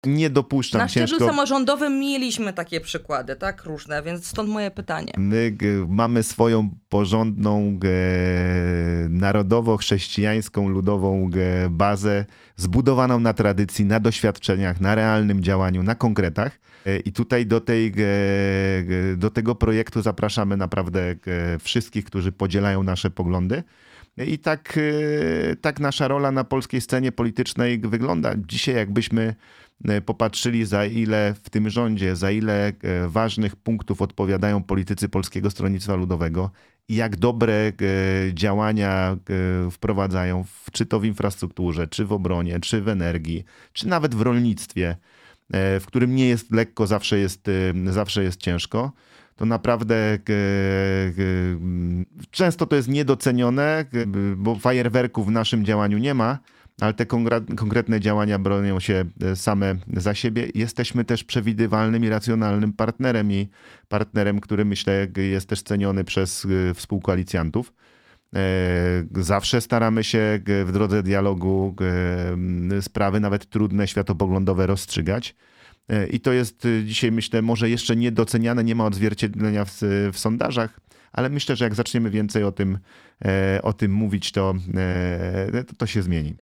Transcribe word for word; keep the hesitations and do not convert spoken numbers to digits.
Nie dopuszczam. Na szczeblu ciężko... samorządowym mieliśmy takie przykłady, tak? Różne, więc stąd moje pytanie. My g, mamy swoją porządną g, narodowo-chrześcijańską, ludową g, bazę zbudowaną na tradycji, na doświadczeniach, na realnym działaniu, na konkretach. I tutaj do, tej, g, g, do tego projektu zapraszamy naprawdę g, wszystkich, którzy podzielają nasze poglądy. I tak, tak nasza rola na polskiej scenie politycznej wygląda. Dzisiaj jakbyśmy popatrzyli, za ile w tym rządzie, za ile ważnych punktów odpowiadają politycy Polskiego Stronnictwa Ludowego i jak dobre działania wprowadzają, czy to w infrastrukturze, czy w obronie, czy w energii, czy nawet w rolnictwie, w którym nie jest lekko, zawsze jest, zawsze jest ciężko. To naprawdę często to jest niedocenione, bo fajerwerków w naszym działaniu nie ma, ale te konkretne działania bronią się same za siebie. Jesteśmy też przewidywalnym i racjonalnym partnerem i partnerem, który myślę jest też ceniony przez współkoalicjantów. Zawsze staramy się w drodze dialogu sprawy nawet trudne, światopoglądowe rozstrzygać. I to jest dzisiaj, myślę, może jeszcze niedoceniane, nie ma odzwierciedlenia w, w sondażach, ale myślę, że jak zaczniemy więcej o tym, o tym mówić, to, to się zmieni.